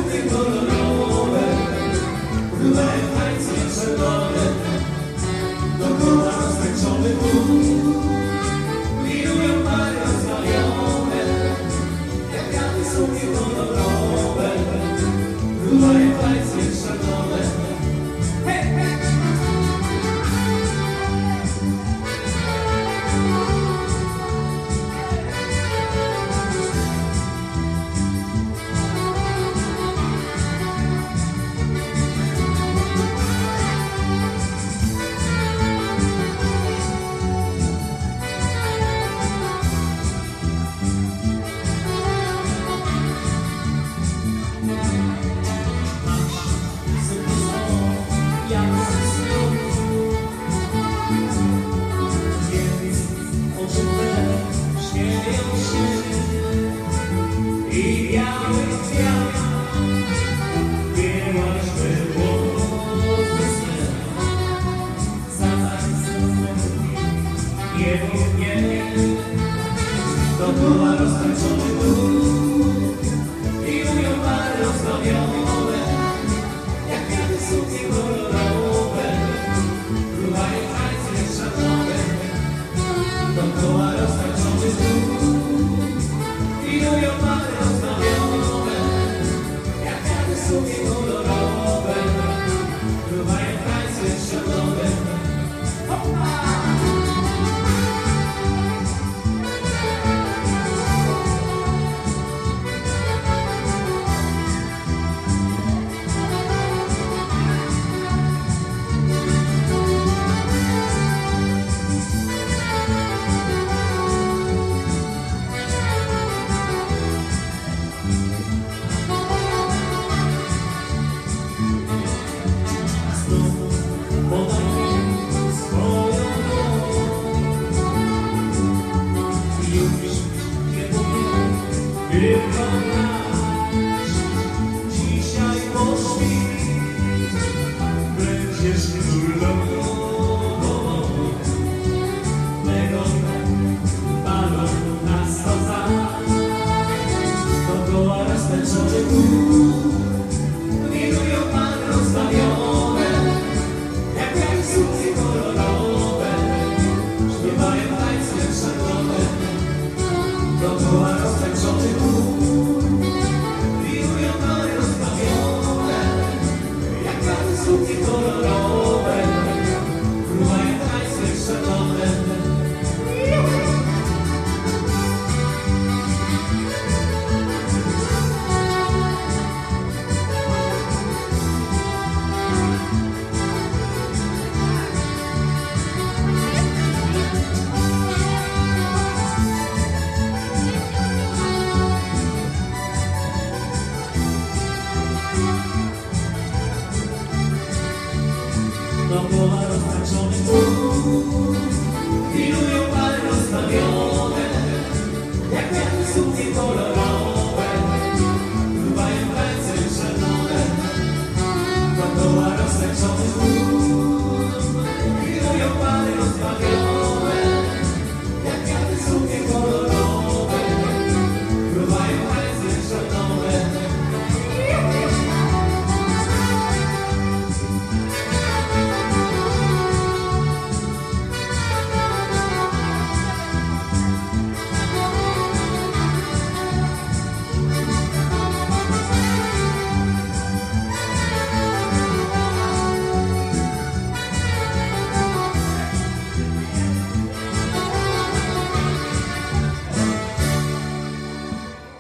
suki kolorowe, bywają tańce szalone, dookoła roztańczony wóz. Milują pary rozmawione, jak kwiaty suki kolorowe, bywają tańce szalone. Hej, hej! I biały kwiat, wiełaś wywłosy sny, nie dookoła roztańczony wóz. Milują pary rozbawione, jak kwiaty suki kolorowe, fruwają tańce szalone, dookoła roztańczony wóz. Milują pary rozbawione, jak kwiaty suki kolorowe, fruwają tańce szalone. Hopa! Wykonasz dzisiaj po świt, będziesz królową mego balonu na 100 lat. Dookoła roztańczony wóz. Milują pary rozbawione, jak kwiaty suki kolorowe, śpiewają tańce szalone, dookoła roztańczony wóz. Milują pary rozbawione, jak kwiaty suki kolorowe, fruwają tańce szalone. Dookoła roztańczony wóz.